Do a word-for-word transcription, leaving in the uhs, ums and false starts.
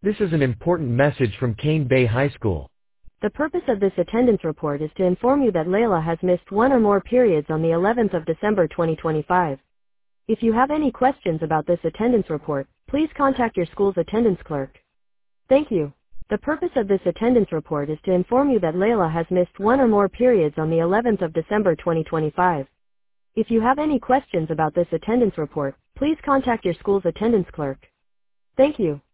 This is an important message from Cane Bay High School. The purpose of this attendance report is to inform you that Layla has missed one or more periods on the eleventh of December twenty twenty-five. If you have any questions about this attendance report, please contact your school's attendance clerk. Thank you. The purpose of this attendance report is to inform you that Layla has missed one or more periods on the eleventh of December twenty twenty-five. If you have any questions about this attendance report, please contact your school's attendance clerk. Thank you.